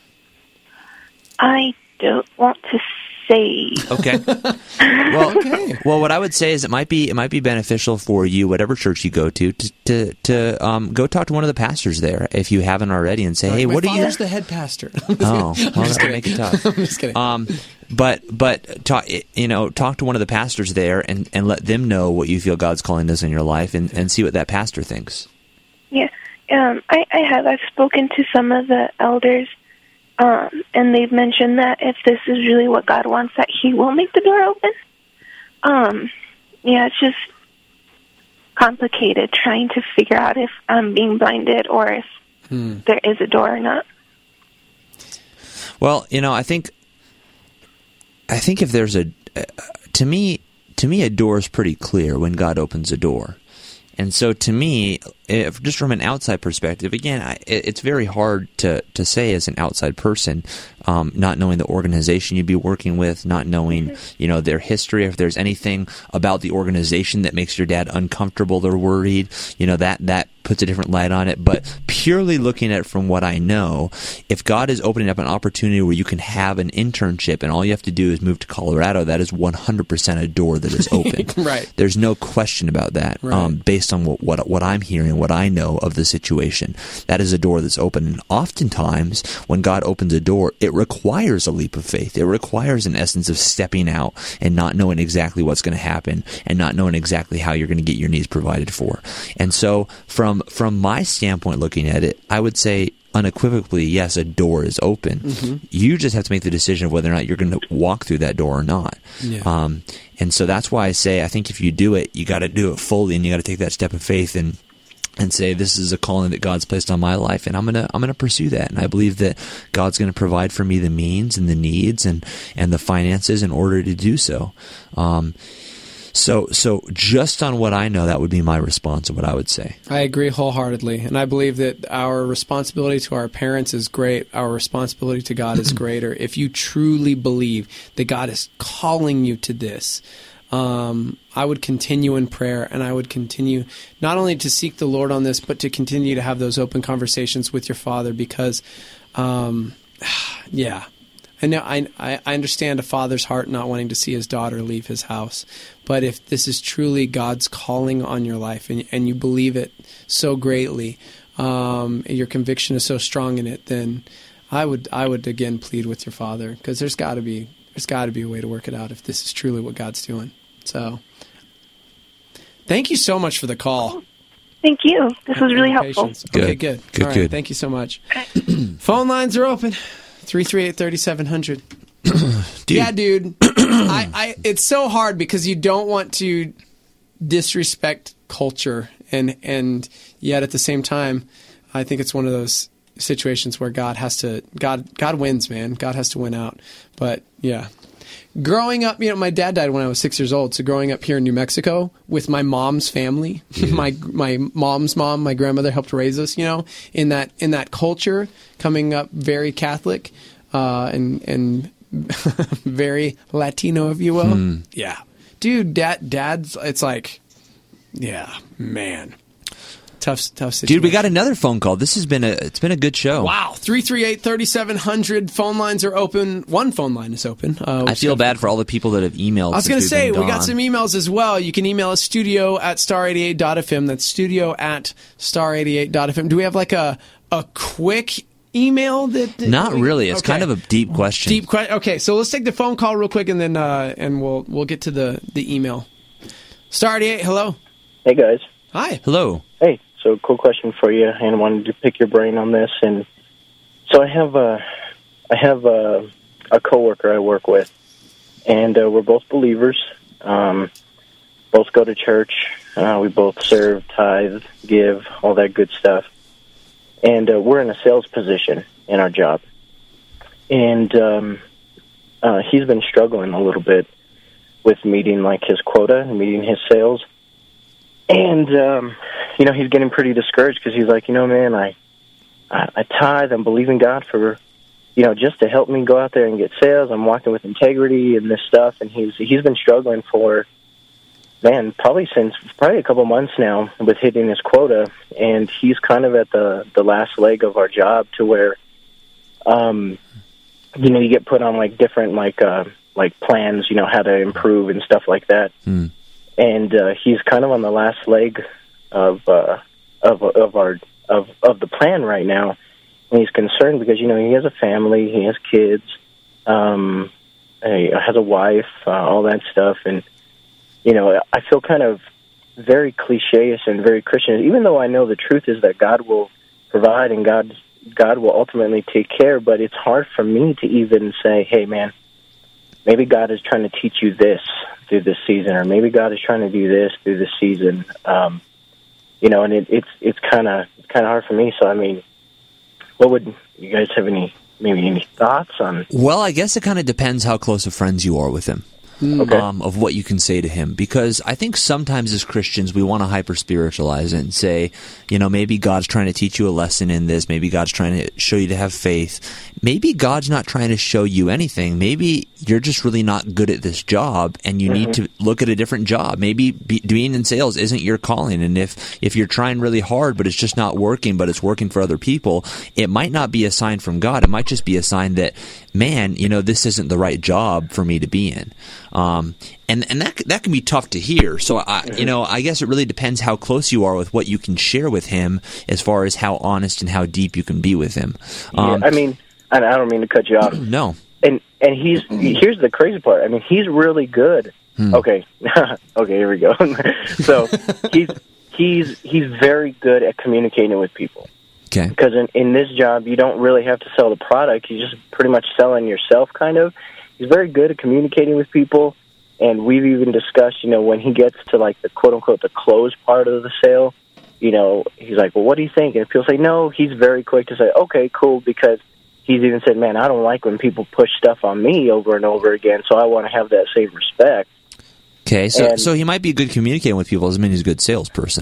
I don't want to say. Okay. Well, okay. well, what I would say is it might be it might be beneficial for you, whatever church you go to, to to, to um, go talk to one of the pastors there if you haven't already, and say, Right, hey, my what do you? father's the head pastor. Oh, well, that would make it tough. I'm just kidding. Um, but but talk you know talk to one of the pastors there and, and let them know what you feel God's calling is in your life, and, and see what that pastor thinks. Yeah, um, I, I have. I've spoken to some of the elders. Um, and they've mentioned that if this is really what God wants, that He will make the door open. Um, yeah, it's just complicated trying to figure out if I'm being blinded or if hmm. there is a door or not. Well, you know, I think, I think if there's a, uh, to me, to me, a door is pretty clear when God opens a door. And so to me, if, just from an outside perspective, again, I, it's very hard to, to say as an outside person, um, not knowing the organization you'd be working with, not knowing, you know, their history, if there's anything about the organization that makes your dad uncomfortable or worried, you know, that, that puts a different light on it. But purely looking at it from what I know, if God is opening up an opportunity where you can have an internship and all you have to do is move to Colorado, that is one hundred percent a door that is open. Right. There's no question about that. Right. Um, based on what, what what I'm hearing, what I know of the situation, that is a door that's open. And oftentimes, when God opens a door, it requires a leap of faith. It requires an essence of stepping out and not knowing exactly what's going to happen and not knowing exactly how you're going to get your needs provided for. And so, from from my standpoint, looking at it, I would say unequivocally, yes, a door is open. Mm-hmm. You just have to make the decision of whether or not you're going to walk through that door or not. Yeah. Um, and so that's why I say, I think if you do it, you got to do it fully, and you got to take that step of faith and and say, this is a calling that God's placed on my life, and I'm gonna I'm gonna pursue that. And I believe that God's gonna provide for me the means and the needs and and the finances in order to do so. Um, So, so just on what I know, that would be my response and what I would say. I agree wholeheartedly, and I believe that our responsibility to our parents is great. Our responsibility to God is greater. If you truly believe that God is calling you to this, um, I would continue in prayer, and I would continue not only to seek the Lord on this, but to continue to have those open conversations with your father, because, um, yeah. I know. I I understand a father's heart not wanting to see his daughter leave his house, but if this is truly God's calling on your life, and and you believe it so greatly, um, and your conviction is so strong in it, then I would I would again plead with your father, because there's got to be there's got to be a way to work it out if this is truly what God's doing. So, thank you so much for the call. Thank you. This was really helpful. Patience. Okay, good. Good, All right, good. Thank you so much. Phone lines are open. three three eight, three seven zero zero. Dude. Yeah, dude. I, I, it's so hard because you don't want to disrespect culture, and and yet at the same time, I think it's one of those situations where God has to God God wins, man. God has to win out. But yeah. Growing up, you know, my dad died when I was six years old. So growing up here in New Mexico with my mom's family, my my mom's mom, my grandmother helped raise us. You know, in that in that culture, coming up very Catholic, uh, and and very Latino, if you will. Hmm. Yeah, dude, dad, dad's. It's like, yeah, man. Tough, tough situation. Dude, we got another phone call. This has been a it's been a good show. Wow, three three eight, three seven zero zero. Phone lines are open. One phone line is open. Uh, I feel bad for all the people that have emailed. I was going to since say, we've been we got gone. some emails as well. You can email us studio at star eighty-eight dot f m. That's studio at star eighty-eight dot f m. Do we have like a a quick email? That, that Not we, really. It's okay. kind of a deep question. Deep question. Okay, so let's take the phone call real quick, and then uh, and we'll we'll get to the, the email. Star eighty-eight, hello. Hey, guys. Hi. Hello. Hey, so cool question for you, and I wanted to pick your brain on this. And so I have a, I have a, a coworker I work with, and uh, we're both believers. Um, both go to church. Uh, we both serve, tithe, give, all that good stuff. And uh, we're in a sales position in our job. And um, uh, he's been struggling a little bit with meeting like his quota, meeting his sales. And, um, you know, he's getting pretty discouraged because he's like, you know, man, I, I, I tithe. I'm believing God for, you know, just to help me go out there and get sales. I'm walking with integrity and this stuff. And he's he's been struggling for, man, probably since probably a couple months now with hitting his quota. And he's kind of at the, the last leg of our job to where, um, you know, you get put on like different like uh, like plans, you know, how to improve and stuff like that. Hmm. And uh, he's kind of on the last leg of uh, of of our of of the plan right now, and he's concerned because you know he has a family, he has kids, um, he has a wife, uh, all that stuff, and you know I feel kind of very cliche-ish and very Christian, even though I know the truth is that God will provide and God God will ultimately take care. But it's hard for me to even say, hey, man, maybe God is trying to teach you this through this season, or maybe God is trying to do this through this season. Um, you know, and it, it's it's kind of it's kind of hard for me. So, I mean, what would you guys have any maybe any thoughts on? Well, I guess it kind of depends how close of friends you are with him. Okay. Um, of what you can say to him, because I think sometimes as Christians we want to hyper spiritualize it and say, you know, maybe God's trying to teach you a lesson in this, maybe God's trying to show you to have faith, maybe God's not trying to show you anything, maybe you're just really not good at this job and you mm-hmm. need to look at a different job. Maybe be, being in sales isn't your calling, and if if you're trying really hard but it's just not working, but it's working for other people, it might not be a sign from God. It might just be a sign that, man, you know, this isn't the right job for me to be in. Um, and, and that, that can be tough to hear. So I, you know, I guess it really depends how close you are with what you can share with him as far as how honest and how deep you can be with him. Um, yeah, I mean, I don't mean to cut you off. No. And, and he's, here's the crazy part. I mean, he's really good. Hmm. Okay. Okay. Here we go. So he's, he's, he's very good at communicating with people. Okay. Because in, in this job, you don't really have to sell the product. You're just pretty much selling yourself, kind of. He's very good at communicating with people, and we've even discussed, you know, when he gets to, like, the quote-unquote the close part of the sale, you know, he's like, well, what do you think? And people say, no, he's very quick to say, okay, cool, because he's even said, man, I don't like when people push stuff on me over and over again, so I want to have that same respect. Okay, so And- so he might be good communicating with people, doesn't mean he's a good salesperson.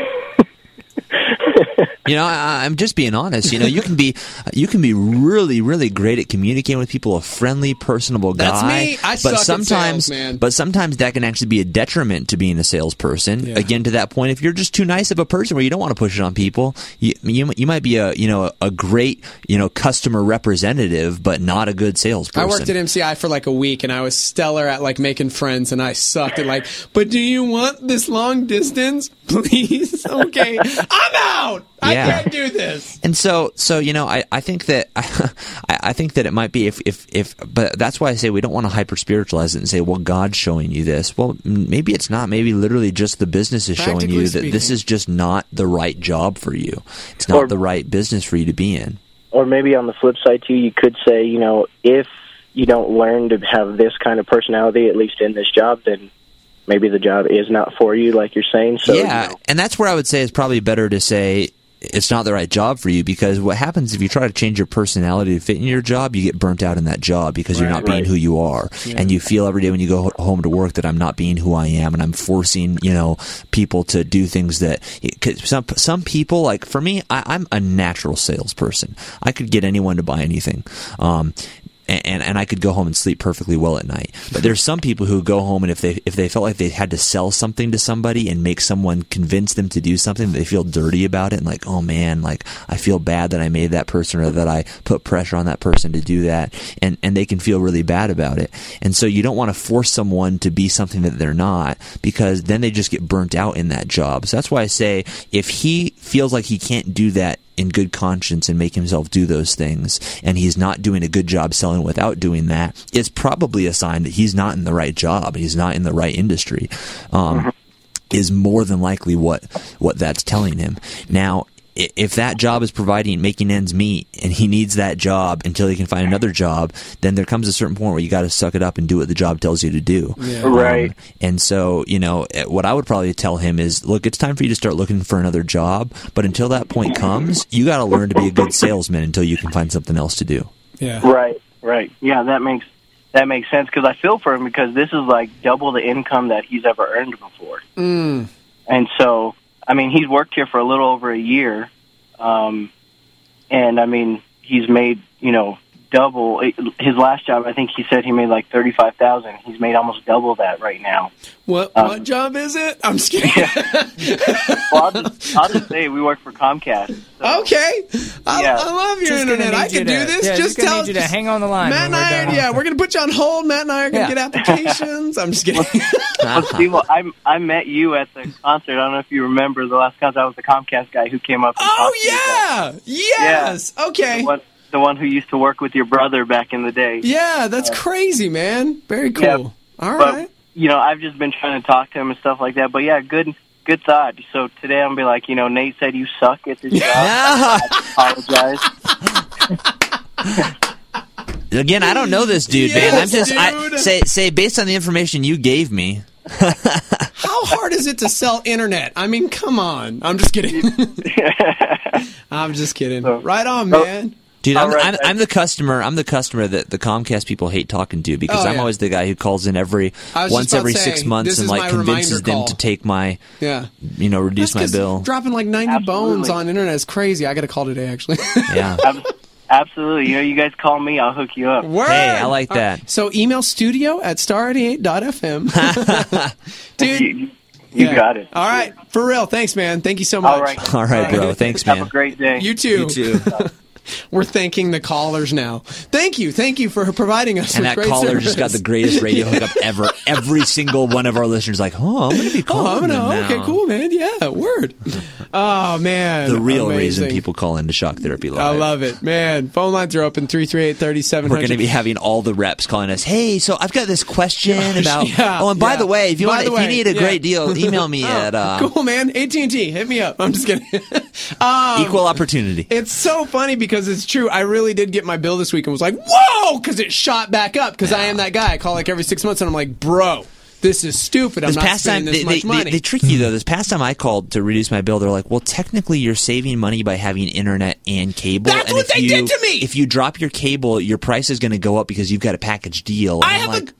You know, I, I'm just being honest. You know, you can be you can be really, really great at communicating with people, a friendly, personable guy. That's me. I but suck at sometimes, sales, man. But sometimes that can actually be a detriment to being a salesperson. Yeah. Again, to that point, if you're just too nice of a person where you don't want to push it on people, you you, you might be a you know a great you know customer representative, but not a good salesperson. I worked at M C I for like a week, and I was stellar at like making friends, and I sucked at like, but do you want this long distance? Please? Okay. I'm out! I Yeah. can't do this. And so, so you know, I, I think that I, I think that it might be if, if if but that's why I say we don't want to hyper spiritualize it and say, well, God's showing you this. Well, m- maybe it's not. Maybe literally just the business is showing Practically you that speaking. this is just not the right job for you. It's not Or- the right business for you to be in. Or maybe on the flip side, too, you could say, you know, if you don't learn to have this kind of personality, at least in this job, then maybe the job is not for you, like you're saying. So, yeah, you know, and that's where I would say it's probably better to say it's not the right job for you, because what happens if you try to change your personality to fit in your job, you get burnt out in that job because you're Right, not being right. who you are. And you feel every day when you go ho- home to work that I'm not being who I am, and I'm forcing, you know, people to do things that 'cause some some people, like for me, I, I'm a natural salesperson. I could get anyone to buy anything. Um, And, and I could go home and sleep perfectly well at night. But there's some people who go home, and if they if they felt like they had to sell something to somebody and make someone convince them to do something, they feel dirty about it and like, oh man, like I feel bad that I made that person or that I put pressure on that person to do that, and and they can feel really bad about it. And so you don't want to force someone to be something that they're not, because then they just get burnt out in that job. So that's why I say if he feels like he can't do that in good conscience and make himself do those things, and he's not doing a good job selling without doing that, it's probably a sign that he's not in the right job, he's not in the right industry, um, is more than likely what what that's telling him. Now, i- if that job is providing, making ends meet, and he needs that job until he can find another job, then there comes a certain point where you got to suck it up and do what the job tells you to do. Yeah. Right. Um, and so, you know, eh, what I would probably tell him is, look, it's time for you to start looking for another job, but until that point comes, you got to learn to be a good salesman until you can find something else to do. Yeah. Right, right. Yeah, that makes that makes sense, because I feel for him, because this is like double the income that he's ever earned before. Mm. And so, I mean, he's worked here for a little over a year, um, and I mean, he's made, you know, double his last job. I think he said he made like thirty-five thousand. He's made almost double that right now. What Um, what job is it? I'm just kidding. Well, I'll just, I'll just say we work for Comcast. So, Okay, I, Yeah. I love your Just gonna internet. I need you can to- do this. yeah, just just gonna tell need you to hang on the line Matt and when we're I, done. yeah, we're gonna put you on hold. Matt and I are gonna Yeah. get applications. I'm just kidding. Well, Steve, well, I I met you at the concert. I don't know if you remember the last concert. I was the Comcast guy who came up. And Oh talked to you guys. yeah, yes. Okay. The one, the one who used to work with your brother back in the day. Yeah, that's crazy, man. Very cool. Yeah, All but, right. you know, I've just been trying to talk to him and stuff like that. But yeah, good good thought. So today I'm gonna be like, you know, Nate said you suck at this job. I apologize. Again, I don't know this dude, man. I'm Yes, just I, dude. say say based on the information you gave me. How hard is it to sell internet? I mean, come on. I'm just kidding. I'm just kidding. Right on, man. Dude, I'm, All right, I'm, I'm the customer. I'm the customer that the Comcast people hate talking to, because Oh, I'm yeah. always the guy who calls in every I was once just about every to say, six months this and is like my convinces reminder them call. to take my, Yeah. you know, reduce That's my 'cause bill. Dropping like ninety Absolutely. bones on internet is crazy. I got to call today, actually. Yeah. Ab- Absolutely. You know, you guys call me, I'll hook you up. Word. Hey, I like All that. right. So email studio at star eighty-eight dot f m. Dude. You, you yeah. got it. All right. For real. Thanks, man. Thank you so much. All right. All right, bro. Thanks, Have man. a great day. You too. You too. We're thanking the callers now. Thank you. Thank you for providing us And with that great caller service. just got the greatest radio hookup ever. Every single one of our listeners like, oh, I'm going to be Oh, calling I'm them gonna, now. okay, cool, man. Yeah, word. Oh, man. The real Amazing. reason people call into Shock Therapy Live. I love it, man. Phone lines are open three three eight, three seven We're hundred. going to be having all the reps calling us. Hey, so I've got this question about. Yeah, oh, and by yeah. the way, if you By want, the if way, you need a yeah. great deal, email me Oh, at uh, cool, man. A T and T, hit me up. I'm just kidding. um, Equal Opportunity. It's so funny because it's true. I really did get my bill this week and was like, whoa, because it shot back up. Because I am that guy. I call like every six months and I'm like, bro, this is stupid. I'm This not past time, spending this they, much they, money. they, they trick you though. This past time I called to reduce my bill, they're like, "Well, technically, you're saving money by having internet and cable. That's and what if they you, did to me! If you drop your cable, your price is going to go up because you've got a package deal." And I I'm have like, a I have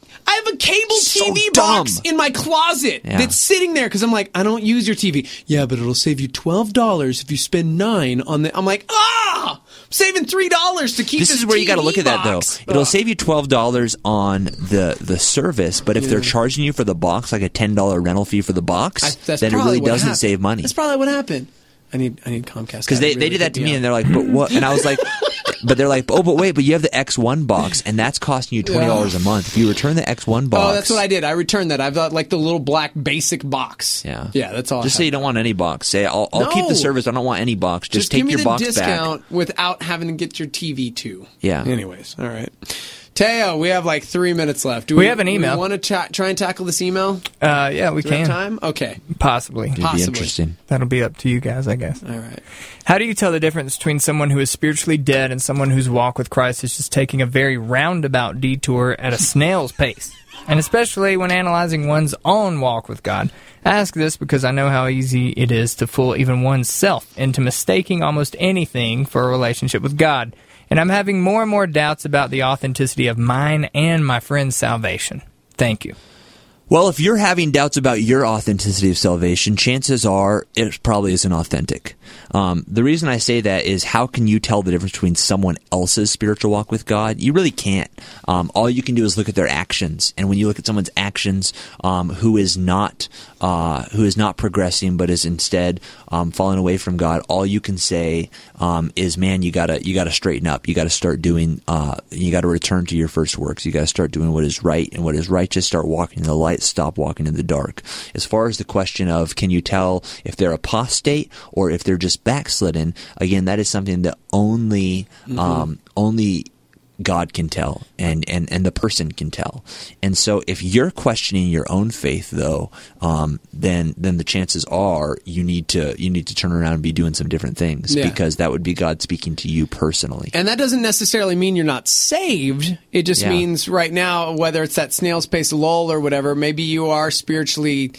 a cable So T V dumb. box in my closet Yeah. that's sitting there because I'm like, I don't use your T V. Yeah, but it'll save you twelve dollars if you spend nine on the. I'm like, ah, I'm saving three dollars to keep This this is where you got to T V look at that, though. box. It'll Ugh. save you twelve dollars on the the service, but if they're charging you for the box, like a ten dollars rental fee for the box, I- that's then it probably really what doesn't happened. save money. That's probably what happened. I need I need Comcast Because they, to they really did that hook to me, up. and they're like, but what? And I was like, but they're like, oh, but wait, but you have the X one box, and that's costing you twenty dollars a month. If you return the X one box. Oh, that's what I did. I returned that. I've got like the little black basic box. Yeah. Yeah, that's all. Just I say have. you don't want any box. Say, I'll, I'll keep No. the service. I don't want any box. Just, Just take give me your the box discount back. without having to get your T V too. Yeah. Anyways, all right. Teo, we have like three minutes left. Do we, We have an do email. We want to cha- try and tackle this email? Uh, yeah, we Do we have can. time? Okay. Possibly. It'd be Possibly. interesting. That'll be up to you guys, I guess. All right. How do you tell the difference between someone who is spiritually dead and someone whose walk with Christ is just taking a very roundabout detour at a snail's pace? And especially when analyzing one's own walk with God. I ask this because I know how easy it is to fool even oneself into mistaking almost anything for a relationship with God. And I'm having more and more doubts about the authenticity of mine and my friend's salvation. Thank you. Well, if you're having doubts about your authenticity of salvation, chances are it probably isn't authentic. Um, the reason I say that is, how can you tell the difference between someone else's spiritual walk with God? You really can't. Um, all you can do is look at their actions, and when you look at someone's actions, um, who is not uh, who is not progressing, but is instead um, falling away from God, all you can say um, is, "Man, you gotta you gotta straighten up. You gotta start doing. Uh, you gotta return to your first works. You gotta start doing what is right and what is righteous. Start walking in the light. Stop walking in the dark." As far as the question of, can you tell if they're apostate or if they're just backslidden, again, that is something that only mm-hmm. um, only God can tell, and, and, and the person can tell. And so if you're questioning your own faith, though, um, then then the chances are you need to you need to turn around and be doing some different things, Yeah. because that would be God speaking to you personally. And that doesn't necessarily mean you're not saved. It just Yeah. means right now, whether it's that snail's pace lull or whatever, maybe you are spiritually,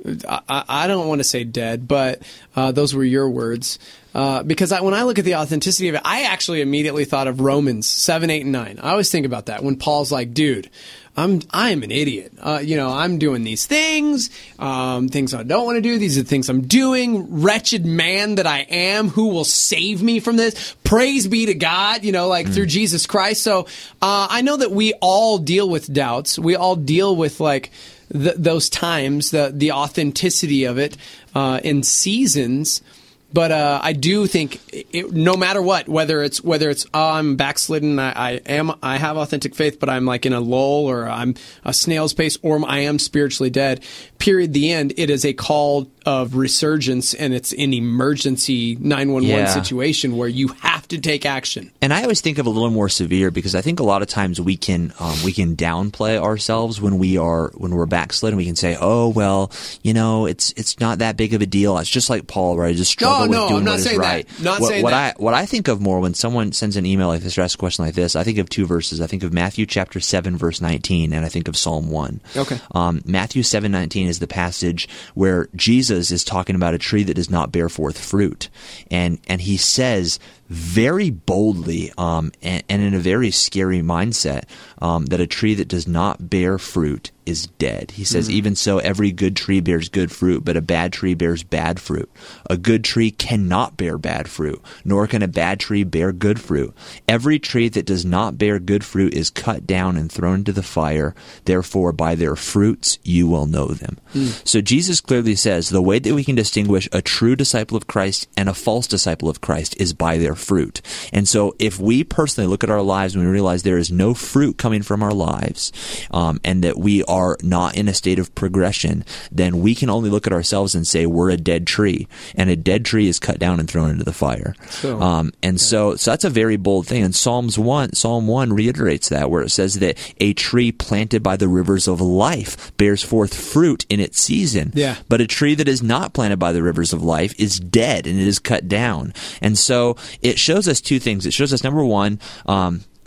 I, I don't want to say dead, but uh, those were your words. Uh, because I, when I look at the authenticity of it, I actually immediately thought of Romans seven, eight, and nine. I always think about that when Paul's like, dude, I'm I'm an idiot. Uh, you know, I'm doing these things, um, things I don't want to do. These are the things I'm doing. Wretched man that I am, who will save me from this? Praise be to God, you know, like mm. through Jesus Christ. So uh, I know that we all deal with doubts. We all deal with like th- those times, the the authenticity of it uh, in seasons. But uh, I do think, it, no matter what, whether it's whether it's oh, I'm backslidden, I, I am I have authentic faith, but I'm like in a lull, or I'm a snail's pace, or I am spiritually dead. Period. The end. It is a call of resurgence, and it's an emergency nine one one Yeah. situation where you have to take action. And I always think of a little more severe, because I think a lot of times we can um, we can downplay ourselves when we are when we're backslidden. We can say, "Oh well, you know, it's it's not that big of a deal." It's just like Paul, right? I just struggle No, with no, doing I'm not what is saying that. right. Not what, saying what that. I what I think of more when someone sends an email like this or asks a question like this, I think of two verses. I think of Matthew chapter seven verse nineteen, and I think of Psalm one. Okay. Um, Matthew seven nineteen is the passage where Jesus is talking about a tree that does not bear forth fruit, and and he says very boldly, um, and, and in a very scary mindset, um, that a tree that does not bear fruit is dead. He says, Mm-hmm. even so, every good tree bears good fruit, but a bad tree bears bad fruit. A good tree cannot bear bad fruit, nor can a bad tree bear good fruit. Every tree that does not bear good fruit is cut down and thrown into the fire. Therefore, by their fruits you will know them. Mm. So Jesus clearly says the way that we can distinguish a true disciple of Christ and a false disciple of Christ is by their fruit. And so if we personally look at our lives and we realize there is no fruit coming from our lives, um, and that we are not in a state of progression, then we can only look at ourselves and say we're a dead tree, and a dead tree is cut down and thrown into the fire. So, um, and yeah. so, so that's a very bold thing. And Psalms one, Psalm one reiterates that, where it says that a tree planted by the rivers of life bears forth fruit in its season. Yeah. But a tree that is not planted by the rivers of life is dead, and it is cut down. And so it shows us two things. It shows us, number one, um,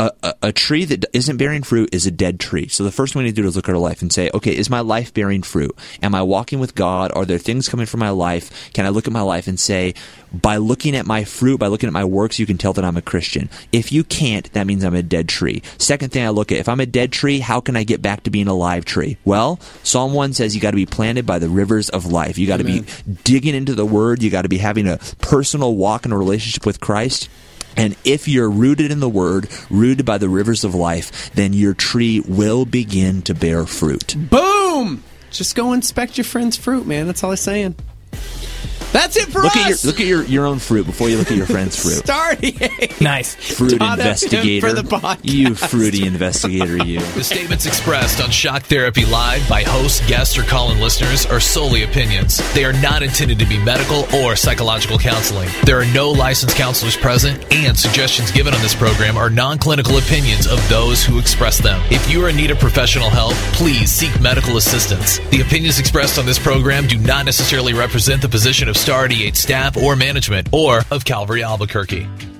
a, a, a tree that isn't bearing fruit is a dead tree. So the first thing we need to do is look at our life and say, okay, is my life bearing fruit? Am I walking with God? Are there things coming from my life? Can I look at my life and say, by looking at my fruit, by looking at my works, you can tell that I'm a Christian. If you can't, that means I'm a dead tree. Second thing I look at, if I'm a dead tree, how can I get back to being a live tree? Well, Psalm one says you got to be planted by the rivers of life. You got to be digging into the Word. You got to be having a personal walk in a relationship with Christ. And if you're rooted in the Word, rooted by the rivers of life, then your tree will begin to bear fruit. Boom! Just go inspect your friend's fruit, man. That's all I'm saying. That's it for look us. At your, look at your, your own fruit before you look at your friend's fruit. Starting. Nice. Fruit investigator. For the podcast. You fruity investigator, you. The statements expressed on Shock Therapy Live by hosts, guests, or call-in listeners are solely opinions. They are not intended to be medical or psychological counseling. There are no licensed counselors present, and suggestions given on this program are non-clinical opinions of those who express them. If you are in need of professional help, please seek medical assistance. The opinions expressed on this program do not necessarily represent the position of Star eighty-eight staff or management, or of Calvary Albuquerque.